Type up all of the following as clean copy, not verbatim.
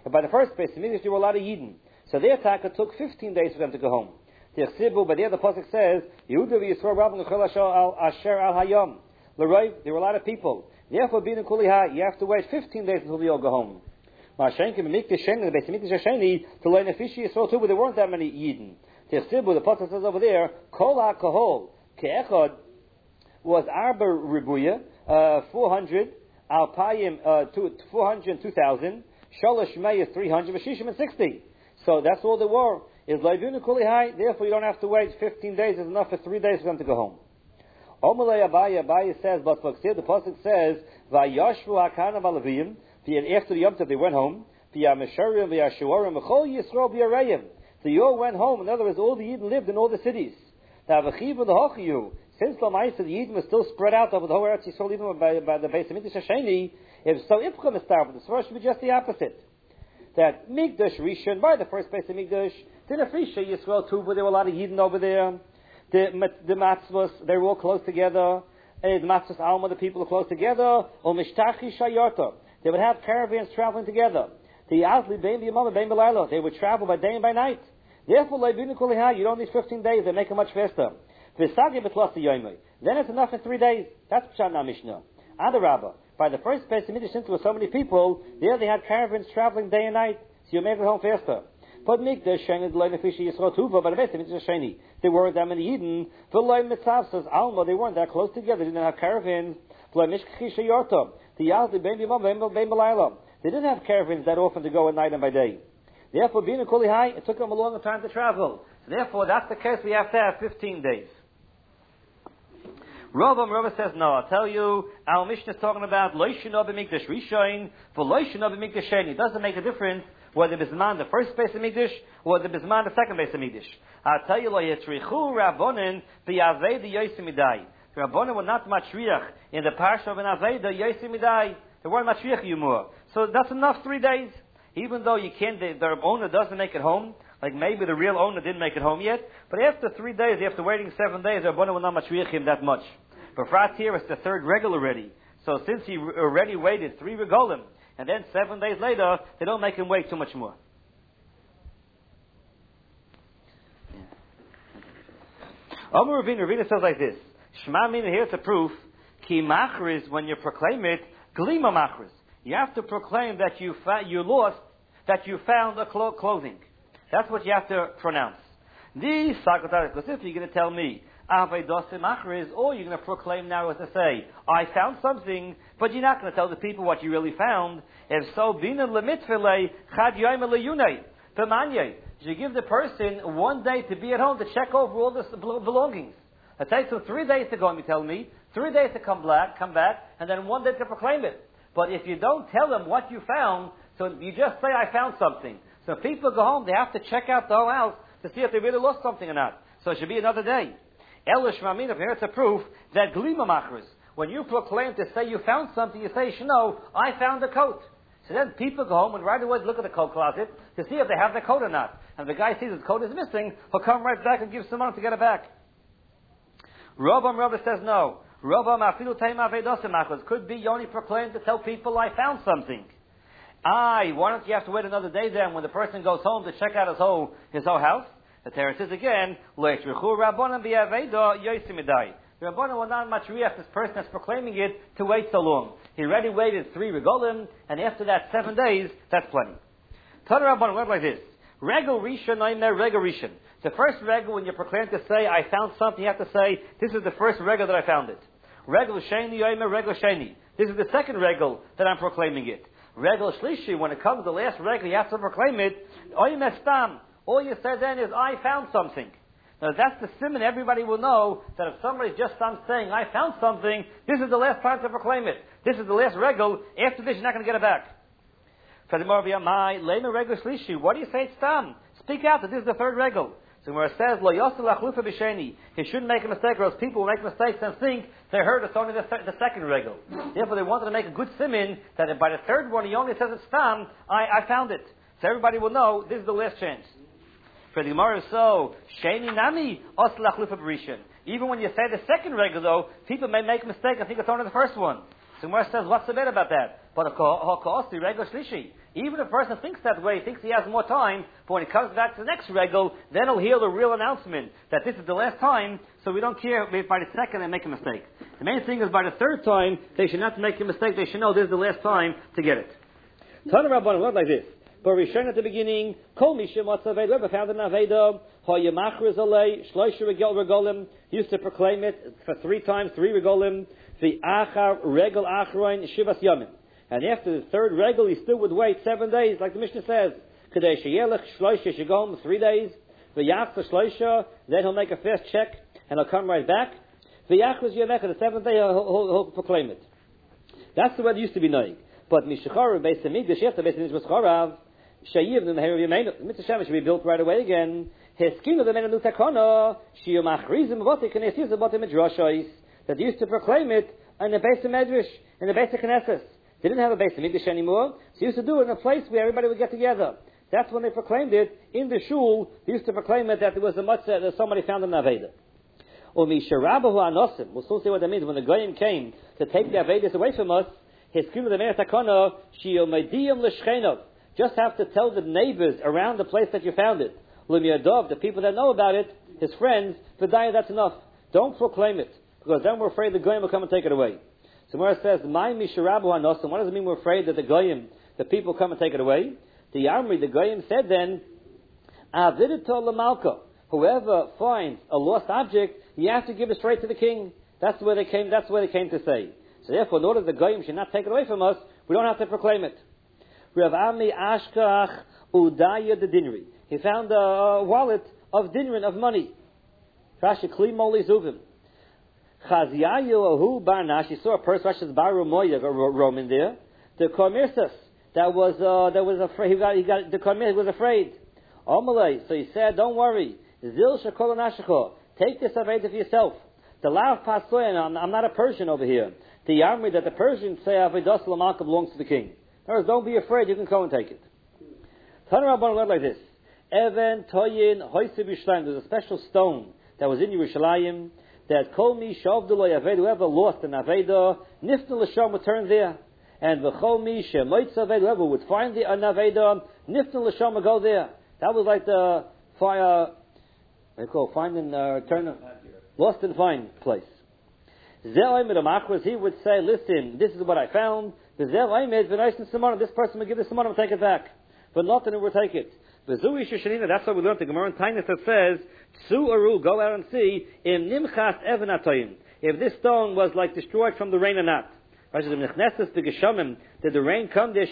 But by the first Beis Hamikdash, there were a lot of Yidden. So their Taka took 15 days for them to go home. But there the Pasuk says, Yehuda v'Yisrael Rabban L'chol Asher Al Hayom. L'Roi, there were a lot of people. Therefore, being in Kulihai, you have to wait 15 days until they all go home. Ma'ashenkim Mikdash Sheni, the Beis Hamikdash Sheni, to learn Nefishi Yisrael too, but there weren't that many Yidden. The Pasuk says over there, Kol HaKahol Ke'echad was Arba Ribuya, 400, Alpayim 402,000, Sholosh Meya 300, Vashishim and 60. So that's all there were. Is Leivinu Kulihai, therefore you don't have to wait 15 days, is enough for 3 days for them to go home. Omalei Abaye says, but the Pasuk says, Vayashvu HaKana Valaviyim, after the Yom Tov they went home, V'yamesharim v'yashuarim v'chol Yisrael v'yareim. So you all went home, in other words, all the Yidden lived in all the cities. Now v'chiv v'hochiyu, since Lamaisa the Yidden was still spread out over the whole Eretz Yisrael, even by the Beis Hamikdash Hasheni, if so Ipcha Mistar, but the Svar should be just the opposite. That Mikdash Rishon, by the first Beis Hamikdash, the Nefisha Yisrael too, but there were a lot of Yidden over there. The Matzvos, they were all close together. The Matzvos Alma, the people are close together. Or Mishtachi Shayota, they would have caravans traveling together. The Azli Bein B'Yamama Bein B'Layla, they would travel by day and by night. Therefore, Leibinu Kulihai, you don't need 15 days, they make it much faster. V'Sagi B'Tlasi Yoimei, then it's enough in 3 days. That's Pshat Na Mishnah. Adarabba, by the first Beis Hamikdash, since there were so many people, there they had caravans traveling day and night, so you make it home faster. But Mikdash Sheni D'Loi Nefishi Yisrael Tuva, by the Beis Hamikdash Sheni, there weren't that many Yidden. V'Loi Mitzavsas Alma, they weren't that close together, they didn't have caravans. V'Loi Mishkachi Shayorta, the Yazli Bein B'Yamama Bein B'Layla, they didn't have caravans that often to go at night and by day. Therefore, being in Kulihai, it took them a longer time to travel. So therefore, that's the case, we have to have 15 days. Rava says, no, I'll tell you, our Mishnah is talking about Loishino b'Mikdash Rishon for Loishino b'Mikdash Sheni. It doesn't make a difference whether Bisman the first Beis Hamikdash or whether Bisman the second Beis Hamikdash. I'll tell you, Lo Yitzrichu Rabbonin b'Yaveda Yosim Midai. The Rabbonin were not Matriach in the Parsha of an Aveda Yosim Midai. They weren't Matriach Yumur. So that's enough 3 days. Even though you can't, the owner doesn't make it home, like maybe the real owner didn't make it home yet, but after 3 days, after waiting 7 days, the Rabbonin will not Matriach him that much. But Frat here, it's the third regal already. So since he already waited 3 regolim, and then 7 days later, they don't make him wait too much more. Omer Ravina says like this: Shema Mina, here's a proof. Ki machris, when you proclaim it, glima machris. You have to proclaim that you lost, that you found a clothing. That's what you have to pronounce. The Sakotar, because if you're going to tell me Avedosim machris, or you're going to proclaim now as to say, I found something, but you're not going to tell the people what you really found. If so, bina lemitfilei chad yoyim leyunei b'manye. You give the person 1 day to be at home to check over all the belongings. It takes them 3 days to go, and you tell me, 3 days to come back, and then 1 day to proclaim it. But if you don't tell them what you found, so you just say, I found something. So if people go home, they have to check out the whole house to see if they really lost something or not. So it should be another day. Elish Mamin, here it's a proof that glima machris, when you proclaim to say you found something, you say, no, I found a coat. So then people go home and right away look at the coat closet to see if they have the coat or not. And if the guy sees his coat is missing, he'll come right back and give some money to get it back. Rabba says no. Could be you only proclaim to tell people I found something. Why don't you have to wait another day then when the person goes home to check out his whole house? The Torah says again, the Rabbanan will not matriach this person that's proclaiming it to wait so long. He already waited 3 regolim, and after that 7 days, that's plenty. Tana Rabbanan went like this. Regel Rishon, Regel Rishon. The first regel, when you proclaim to say, I found something, you have to say, this is the first regel that I found it. Regel Sheni, Regel Sheni. This is the second regel that I'm proclaiming it. Regel Shlishi, when it comes to the last regel, you have to proclaim it. Oyim Estam. All you say then is, I found something. Now that's the simon everybody will know, that if somebody just stops saying, I found something, this is the last time to proclaim it. This is the last regel. After this, you're not going to get it back. What do you say it's tam? Speak out that this is the third regel. So where it says, Lo yosel achlufa b'sheni, he shouldn't make a mistake, or else people will make mistakes and think they heard it's only the second regel. Therefore, they wanted to make a good simon that by the third one, he only says it's tam, I found it. So everybody will know this is the last chance. For the Gemara, so sheni nami osel achlufa b'rishon. Even when you say the second regel, though, people may make a mistake and think it's only the first one. So Gemara says, what's the matter about that? But regel shlishi. Even if a person thinks that way, thinks he has more time, but when he comes back to the next regal, then he'll hear the real announcement that this is the last time, so we don't care if by the second they make a mistake. The main thing is by the third time, they should not make a mistake, they should know this is the last time to get it. Tana Rabbanan wrote like this. But Rishon at the beginning, Kol Misha Matzah Aveda, whoever found an Aveda, Hayamachriz Alei, Shloisha Regolim, used to proclaim it for 3 times, 3 Regolim, the Achar Regel Achroin Shivas Yamin. And after the third regal, he still would wait 7 days, like the Mishnah says. Kadei Sheyelech Shloisha should go home 3 days. V'yach Shloisha, then he'll make a fast check, and he'll come right back. V'yachriz Yamech, the 7th day he'll proclaim it. That's the way it used to be knowing. But Mishacharav, Beis Hamikdash, after Beis Hamikdash Charav, Shayiv, the Meher Yemeinu, the Mitzvah Shemesh should be built right away again. Heskim of the Menu Takana, Shiyomachrizim Votik, and Esis about the Midrashais, that used to proclaim it in the Beis Medrash, in the Beis Knesset. They didn't have a Beis Hamikdash anymore, so they used to do it in a place where everybody would get together. That's when they proclaimed it. In the shul, they used to proclaim it that there was a matzah that somebody found in the Aveda. Or Misharabahu Anosim, we'll soon see what that means. When the Goyim came to take the Avedas away from us, Heskim of the Meher Takana, Shiyomadiyam L'Shchenov, just have to tell the neighbors around the place that you found it. L'miyadov, the people that know about it, his friends, V'daya, that's enough. Don't proclaim it, because then we're afraid the Goyim will come and take it away. So where it says, "My misharabu hanosim," what does it mean we're afraid that the Goyim, the people come and take it away? The Amri, the Goyim said then, Avidito l'malka, whoever finds a lost object, you have to give it straight to the king. That's where they came to say. So therefore, in order that the Goyim should not take it away from us, we don't have to proclaim it. Rav Ami Ashkach Udaya the Dinri. He found a wallet of dinrin, of money. Rashi Kli Moli Zuvim. Chaziyayu Ahu Barnash. He saw a person, Rashi's Baru Moya, Roman there. The Kormirsas. That was afraid. The Kormirsas was afraid. Omalei. So he said, don't worry. Zil Shekol Nashachor. Take this Aveda for yourself. The Lav Pasoyan. I'm not a Persian over here. The Yamri that the Persians say Avedas Lamalka belongs to the king. In other words, don't be afraid, you can go and take it. Tana Rabbanan learned like this. Even Toyin Hoyse B'Yishlayim. There's a special stone that was in Yerushalayim that Kol Mi Shavdulay Aveda, whoever lost an Aveda, Nifnel L'Sham would turn there. And V'chol Mi Shemoitz Aveda, whoever would find an Aveda, Nifnel L'Sham would go there. That was like the fire, they call find and turn, lost and find place. He would say, listen, this is what I found. This person will give this simonim and take it back. But nothing will take it. That's what we learned the Gemara in Tainus that says, Tsu Aru, go out and see, if this stone was like destroyed from the rain or not. Did the rain come there?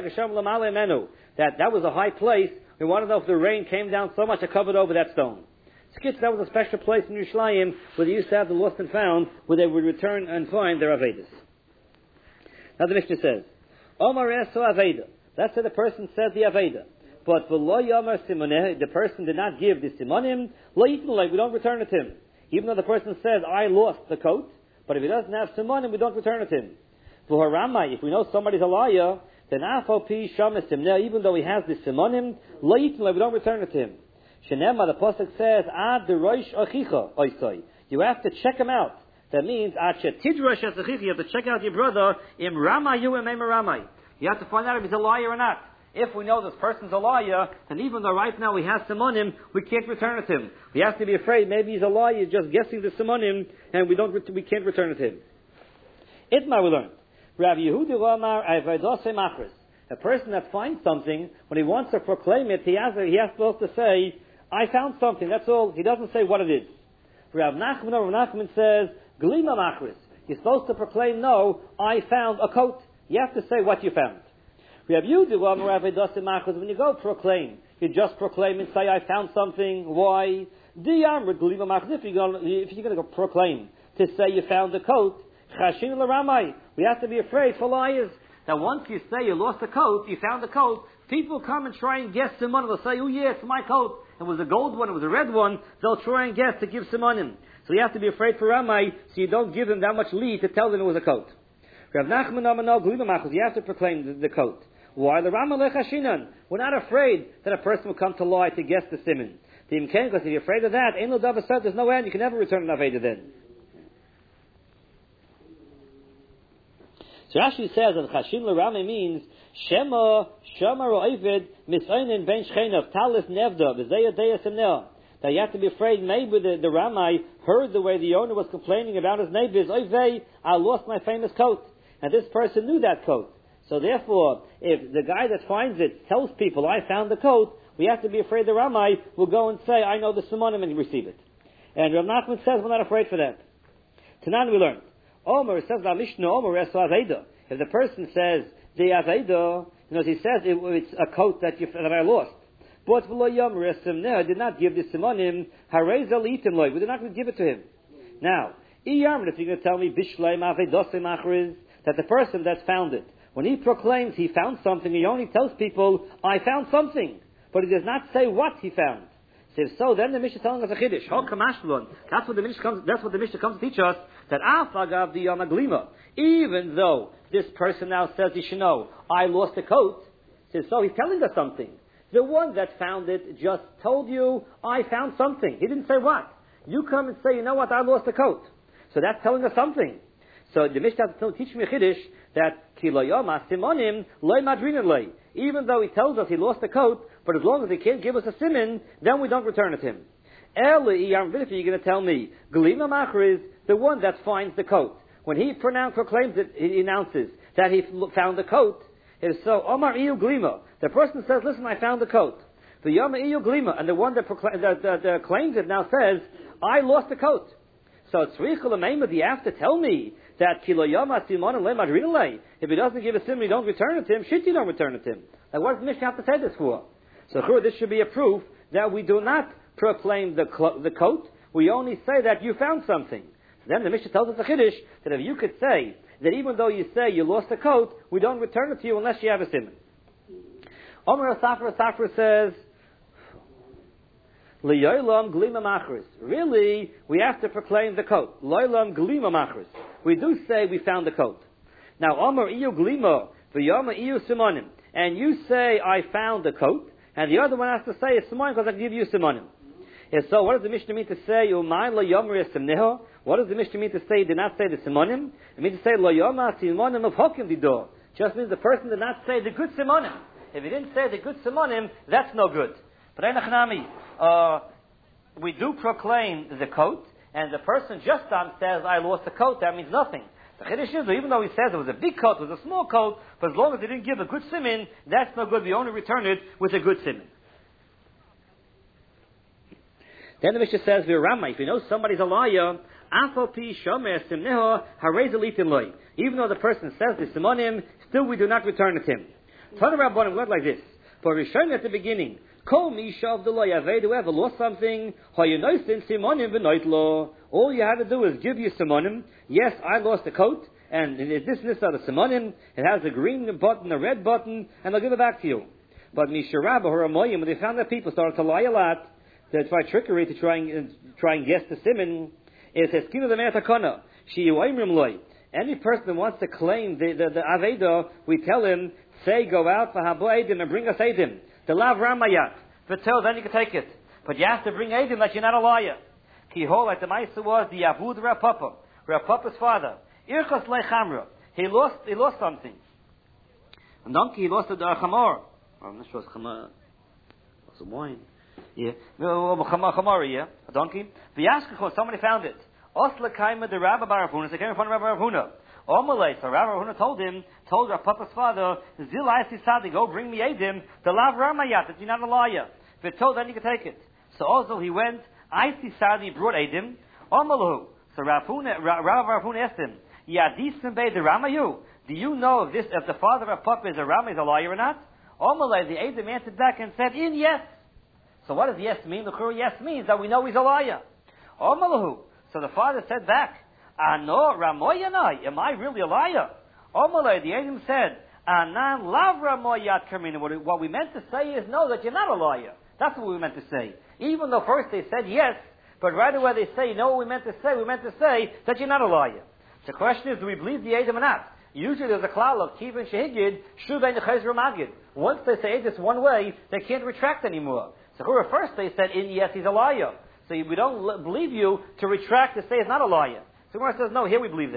That was a high place. We want to know if the rain came down so much it covered over that stone. That was a special place in Yerushalayim where they used to have the lost and found, where they would return and find their Avedas. Now the Mishnah says, Omar Esu Aveda. That's what the person said the Aveda. But V'lo Yomar Simoneh, the person did not give the Simonim, Lo Yitnulei, we don't return it to him. Even though the person says, I lost the coat, but if he doesn't have Simonim, we don't return it to him. V'haramai, if we know somebody's a liar, then Afopi Shamas Simneh, even though he has the Simonim, Lo Yitnulei, we don't return it to him. Shenema, the pasuk says, Ad the Rosh Achicha Oisai. You have to check him out. That means, Ad Shetidrash Achicha, you have to check out your brother, Im Ramai Yu Im Ramai. You have to find out if he's a liar or not. If we know this person's a liar, then even though right now we have simonim, we can't return it to him. We have to be afraid maybe he's a liar, just guessing the simonim, and we can't return it to him. Itmar we learned. Rav Yehudi Ramar Avadose Machris. A person that finds something, when he wants to proclaim it, he has supposed to say, I found something, that's all. He doesn't say what it is. Rav Nachman says, Glima Machris. You're supposed to proclaim, no, I found a coat. You have to say what you found. When you go proclaim, you just proclaim and say, I found something. Why? If you're going to go proclaim to say you found a coat, we have to be afraid for liars. That once you say you lost a coat, you found a coat, people come and try and guess the money. They'll say, oh yeah, it's my coat. It was a gold one, it was a red one. They'll try and guess to give some money. So you have to be afraid for Ramai, so you don't give them that much lead to tell them it was a coat. Rav Nachman, you have to proclaim the coat. Why? The Rama Lechashinan. We're not afraid that a person will come to lie to guess the simon. Because if you're afraid of that, there's no end, you can never return an Aveda then. So Rashi says that Chashim L'Rame means Shema Ro'evid Misoinin Ben Shchenav Talis Nevda V'Zeya Deya Semneh. That you have to be afraid maybe the Ramai heard the way the owner was complaining about his neighbors. Oy, I lost my famous coat. And this person knew that coat. So therefore, if the guy that finds it tells people, I found the coat, we have to be afraid the Ramai will go and say, I know the Simonim, and receive it. And Rav Nachman says we're not afraid for that. Tanan we learned. Omer says the Mishnah, Omer es Aveda. If the person says the Aveda, he says it's a coat that I lost. But v'lo yomer es Simneh did not give the Simonim harezal itim loy. We did not give it to him. Now, if you're going to tell me Bishleim Avedosim Achriz, that the person that found it, when he proclaims he found something, he only tells people, I found something. But he does not say what he found. So if so, then the Mishnah is telling us a Chiddush. That's what the Mishnah comes to teach us, that Afagav the Yamaglima, even though this person now says he should know, I lost a coat, so he's telling us something. The one that found it just told you, I found something. He didn't say what. You come and say, you know what, I lost a coat. So that's telling us something. So the Mishnah has to teach me a Chiddush that even though he tells us he lost the coat, but as long as he can't give us a simin, then we don't return it to him. If you're going to tell me, Galima Machar is the one that finds the coat. When he proclaims it, he announces that he found the coat. If so, Omar Iyu Glima, the person says, listen, I found the coat. The Yama Iyu Glima, and the one that claims it now says, I lost the coat. So Tzrichel Ameimad, you have to tell me that Kiloyama Simon and Lemadrinale. If he doesn't give a sim, you don't return it to him. Shit, you don't return it to him. Now, what does the Mishnah have to say this for? So, this should be a proof that we do not proclaim the coat. We only say that you found something. Then the Mishnah tells us a Chiddush that if you could say that even though you say you lost a coat, we don't return it to you unless you have a sim. Omer Asafra says, L'yolam glima machris. Really, we have to proclaim the coat. L'yolam glima machris. We do say we found the coat. Now, Omer iyu glima, v'yama iyu simonim. And you say, I found the coat, and the other one has to say, it's simonim because I give you simonim. And so, what does the Mishnah mean to say, Umayin l'yomer esimneho? What does the Mishnah mean to say, did not say the simonim? It means to say, l'yoma simonim of hokim didor. Just means the person did not say the good simonim. If he didn't say the good simonim, that's no good. But we do proclaim the coat, and the person just says, I lost the coat, that means nothing. The Chiddush is, even though he says it was a big coat, it was a small coat, but as long as he didn't give a good simin, that's no good. We only return it with a good simin. Then the Mishnah says, if you know somebody's a liar, even though the person says the simonim, still we do not return it to him. Tana Rabbanim word like this. For Rishon at the beginning, Kol Misha of the Loyaved, whoever lost something, all you had to do is give you simonim. Yes, I lost a coat, and this are the simonim. It has a green button, a red button, and they'll give it back to you. But Misha Rabba Haramoyim, when they found that people started to lie a lot, to try trickery, to try and guess the simon, it says, Kino the Metakona, Shi Yoimrim Loy. Any person that wants to claim the Aveda, we tell him, say, go out for Habo Eidim and bring us Eidim. The Lav Ramayat. V'tel, then you can take it. But you have to bring Eidim that you're not a liar. Kihol, like the Maisa was, the Yavud Rav Papa. Rav Papa's father. Irchos Lechamra. He lost something. A donkey, he lost a chamor. I'm not sure it's chamor. Some wine. Yeah. Chamor, yeah. A donkey. V'yashkechon, somebody found it. Osla Kaima the Rabba Barafuna. So they came in front of Rabba Barafuna. Omalei, so Rabbi Rahuna told Rav Papa's father, Zil Aisi Sadi, go bring me Eidim, the Lav Ramayat, that you're not a liar. If it told, then you can take it. So also he went, Aisi Sadi brought Eidim, Omalahu. So Rabbi Rahuna asked him, Yadisim Bey the Ramayu, do you know if the father of Papa is a Rama, is a liar or not? Omalei, the Eidim answered back and said, yes. So what does yes mean? The Kuru yes means that we know he's a liar. Omalahu. So the father said back, Ano Ramoyanai, am I really a liar? Omalei, the Eidim said, Anan Lav Ramoyat Kamina. What we meant to say is no, that you're not a liar. That's what we meant to say. Even though first they said yes, but right away they say, you know what we meant to say? We meant to say that you're not a liar. The question is, do we believe the Eidim or not? Usually there's a klal of Kiv and Shehigid, Shubein Chayzer Magid. Once they say this one way, they can't retract anymore. So first they said, yes, he's a liar. So we don't believe you to retract to say he's not a liar. So Gemara says, no, here we believe them.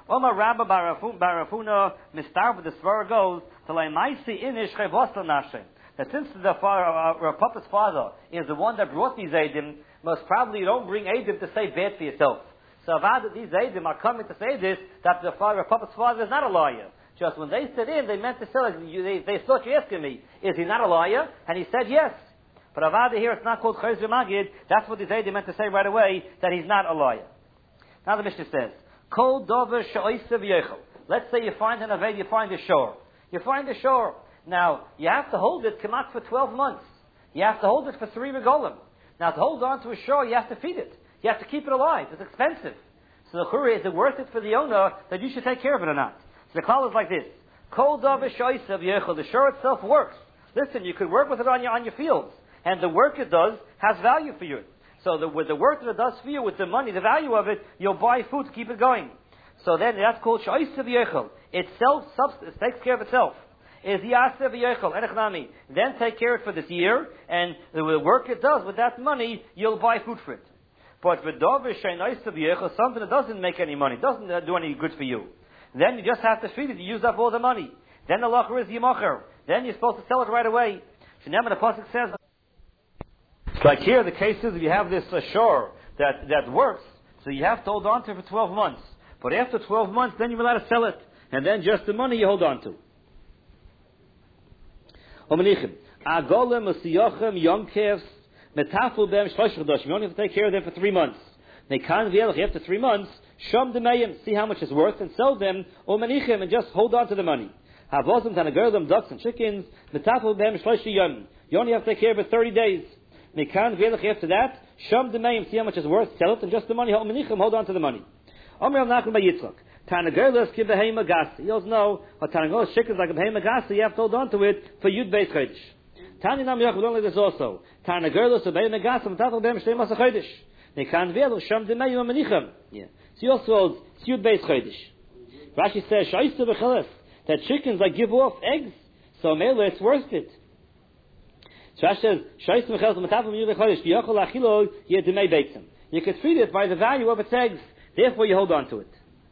Omar Rabba Barafuna Mistar, but the Svara goes to Laimaisi Inish Chevosel Nashem. That since the Papa's father is the one that brought these Eidim, most probably you don't bring Eidim to say bad for yourself. So Avad, these Eidim are coming to say this, that the Papa's father is not a liar. Just when they said in, they meant to say, they thought you asking me, is he not a liar? And he said yes. But Avad here, it's not called Chayz Magid. That's what these Eidim meant to say right away, that he's not a liar. Now the Mishnah says, Kol dover she'oisev yechel. Let's say you find an Aved, you find a shore. You find a shore. Now, you have to hold it, kamat, for 12 months. You have to hold it for 3 regolim. Now, to hold on to a shore, you have to feed it. You have to keep it alive. It's expensive. So the churi, is it worth it for the owner that you should take care of it or not? So the call is like this. Kol dover she'oisev yechel. The shore itself works. Listen, you could work with it on your fields. And the work it does has value for you. So with the work that it does for you, with the money, the value of it, you'll buy food to keep it going. So then that's called she'oisev yechel. It takes care of itself. Is Yasev Yechel Enechnami. Then take care of it for this year, and the work it does with that money, you'll buy food for it. But with Dovish She'oisev Yechel, something that doesn't make any money, doesn't do any good for you, then you just have to feed it. You use up all the money. Then the locher is Yemocher. Then you're supposed to sell it right away. Shnei the pasuk says, it's like here the case is if you have this shore that works, so you have to hold on to it for 12 months. But after 12 months, then you're allowed to sell it, and then just the money you hold on to. Agolem Usiyochem Yom Kevs Metaful Bem Shlosh Chodoshim. You only have to take care of them for 3 months. They can't be able after 3 months. Shom Demayim, see how much it's worth and sell them. Or Manichem and just hold on to the money. Havosem Tanagerlim ducks and chickens Metaful Bem Shlosh Yom. You only have to take care of it 30 days. They can't be able after that. Shom Demayim, see how much it's worth, sell it, and just the money. Or Manichem, hold on to the money. Omer Avnachim by Yitzchak. Tanagerlis give behei magasi. You also know what Tanagerlis chickens like a behei magasi. You have to hold on to it for Yud Beis Chodesh. Tani Nam Yachid only this also. Tanagerlis of behei magasi matafel behem shtei masa chodesh. They can't be able sham demei yom menichem. Yeah. So he also holds Yud Beis Chodesh. Rashi says shaisu b'cheles that chickens like give off eggs, so mele it's worth it. So Rashi says shaisu b'cheles matafel Yud Beis Chodesh v'yachol achilo yeh demei beitzim. You could feed it by the value of its eggs. Therefore, you hold on to it.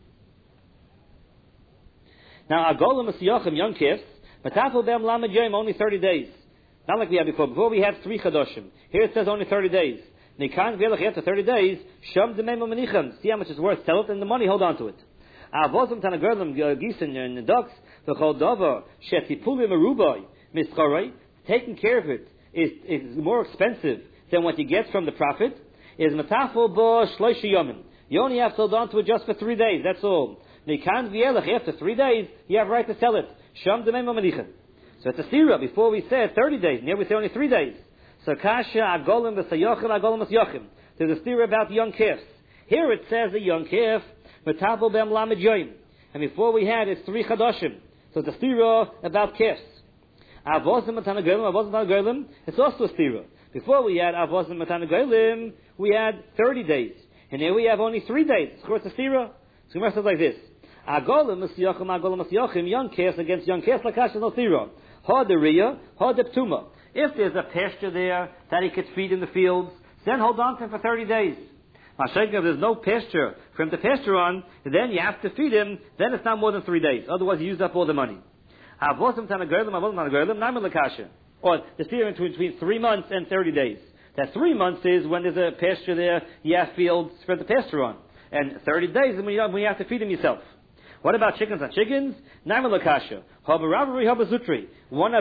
Now, Agolem Usiyochem Yom Kivs, Matafel Bem Lamed Yom, only 30 days. Not like we had before. Before we had 3 Chadoshim. Here it says only 30 days. Nikan Velach after 30 days, Sham Demem Manichem. See how much it's worth, sell it, and the money, hold on to it. Avosem Tanagerlim Gisen and the ducks, the Choldova, Shetipulim Arubai, Mischarei, taking care of it is more expensive than what you get from the profit, is Matafel Bo Shlosh Yomin. You only have to hold on to it just for 3 days, that's all. After 3 days, you have a right to sell it. Sham Demem Manichem. So it's a sira. Before we said 30 days, now we say only 3 days. So Kasha Agolem V'Sayochim Agolem V'Sayochim. There's a sira about young kifs. Here it says a young kif, Matafel Bem Lamed Yoim. And before we had it's 3 Chadoshim. So it's a sira about kifs. Avosem Matanagolim, it's also a sira. Before we had Avosem Matanagolim, we had 30 days. And here we have only 3 days. So it's a sira. So it says like this. Agolem Usiyochem young kifs against young kifs like Kasha no sira. Ha the Riyah, ha the Ptuma. If there's a pasture there that he could feed in the fields, then hold on to him for 30 days. If there's no pasture for him to pasture on, then you have to feed him, then it's not more than 3 days. Otherwise you use up all the money. Or the steer between 3 months and 30 days. That 3 months is when there's a pasture there, you have fields for the pasture on. And 30 days is when you have to feed him yourself. What about chickens and chickens? One